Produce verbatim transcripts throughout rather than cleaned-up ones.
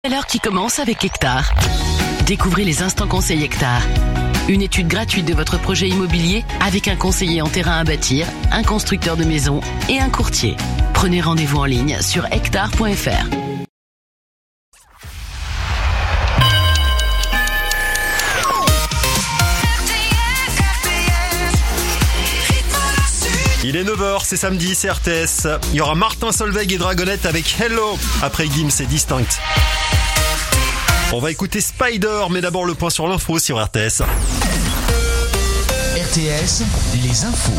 L'heure qui commence avec Hectare. Découvrez les instants conseils Hectare. Une étude gratuite de votre projet immobilier avec un conseiller en terrain à bâtir, un constructeur de maisons et un courtier. Prenez rendez-vous en ligne sur hectare point f r. Il est neuf heures, c'est samedi, c'est R T S. Il y aura Martin Solveig et Dragonette avec Hello. Après Gims, c'est Distinct. On va écouter Spider, mais d'abord le point sur l'info sur R T S. R T S, les infos.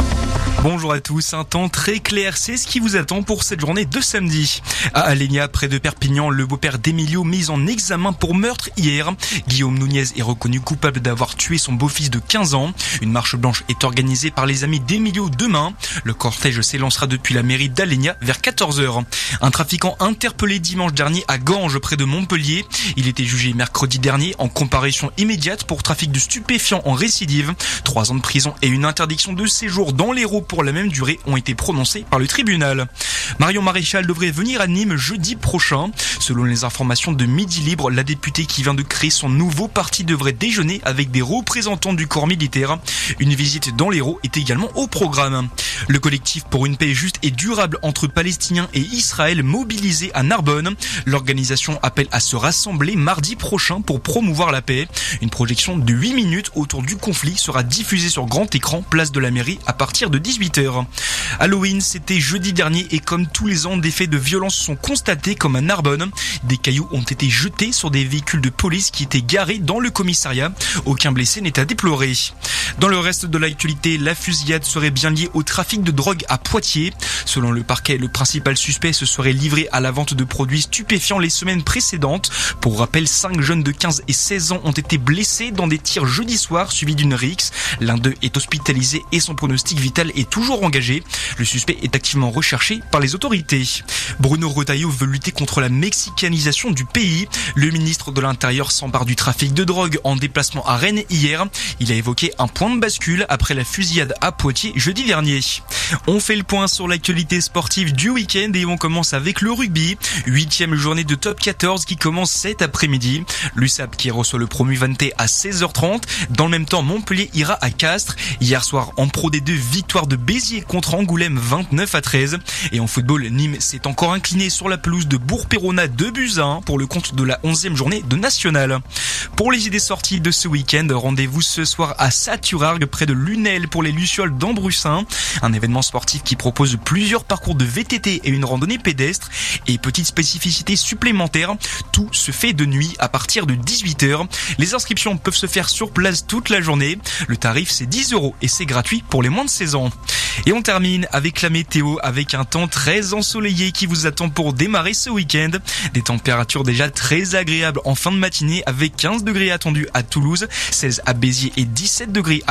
Bonjour à tous, un temps très clair, c'est ce qui vous attend pour cette journée de samedi. À Alenia, près de Perpignan, le beau-père d'Emilio mis en examen pour meurtre hier. Guillaume Nunez est reconnu coupable d'avoir tué son beau-fils de quinze ans. Une marche blanche est organisée par les amis d'Emilio demain. Le cortège s'élancera depuis la mairie d'Alenia vers quatorze heures. Un trafiquant interpellé dimanche dernier à Ganges, près de Montpellier. Il était jugé mercredi dernier en comparution immédiate pour trafic de stupéfiants en récidive. Trois ans de prison et une interdiction de séjour dans l'Hérault pour la même durée ont été prononcés par le tribunal. Marion Maréchal devrait venir à Nîmes jeudi prochain. Selon les informations de Midi Libre, la députée qui vient de créer son nouveau parti devrait déjeuner avec des représentants du corps militaire. Une visite dans l'Hérault est également au programme. Le collectif pour une paix juste et durable entre Palestiniens et Israël mobilisé à Narbonne. L'organisation appelle à se rassembler mardi prochain pour promouvoir la paix. Une projection de huit minutes autour du conflit sera diffusée sur grand écran, place de la mairie, à partir de dix-huit heures. Halloween, c'était jeudi dernier et comme tous les ans, des faits de violence sont constatés comme à Narbonne. Des cailloux ont été jetés sur des véhicules de police qui étaient garés dans le commissariat. Aucun blessé n'est à déplorer. Dans le reste de l'actualité, la fusillade serait bien liée au trafic de drogue à Poitiers. Selon le parquet, le principal suspect se serait livré à la vente de produits stupéfiants les semaines précédentes. Pour rappel, cinq jeunes de quinze et seize ans ont été blessés dans des tirs jeudi soir suivis d'une rixe. L'un d'eux est hospitalisé et son pronostic vital est toujours engagé. Le suspect est activement recherché par les autorités. Bruno Retailleau veut lutter contre la mexicanisation du pays. Le ministre de l'Intérieur s'empare du trafic de drogue en déplacement à Rennes hier. Il a évoqué un point de bascule après la fusillade à Poitiers jeudi dernier. On fait le point sur l'actualité sportive du week-end et on commence avec le rugby. Huitième journée de top quatorze qui commence cet après-midi. L'U S A P qui reçoit le promu Vanté à seize heures trente. Dans le même temps, Montpellier ira à Castres. Hier soir, en Pro D deux, victoire de Béziers contre Angoulême vingt-neuf à treize. Et en football, Nîmes s'est encore incliné sur la pelouse de Bourg-Péronat deux buts à un pour le compte de la onzième journée de National. Pour les idées sorties de ce week-end, rendez-vous ce soir à Saturargues près de Lunel pour les Lucioles d'Ambrussin. Un événement sportif qui propose plusieurs parcours de V T T et une randonnée pédestre. Et petite spécificité supplémentaire, tout se fait de nuit à partir de dix-huit heures. Les inscriptions peuvent se faire sur place toute la journée. Le tarif c'est dix euros et c'est gratuit pour les moins de seize ans. Et on termine avec la météo, avec un temps très ensoleillé qui vous attend pour démarrer ce week-end. Des températures déjà très agréables en fin de matinée avec quinze degrés attendus à Toulouse, seize à Béziers et dix-sept degrés à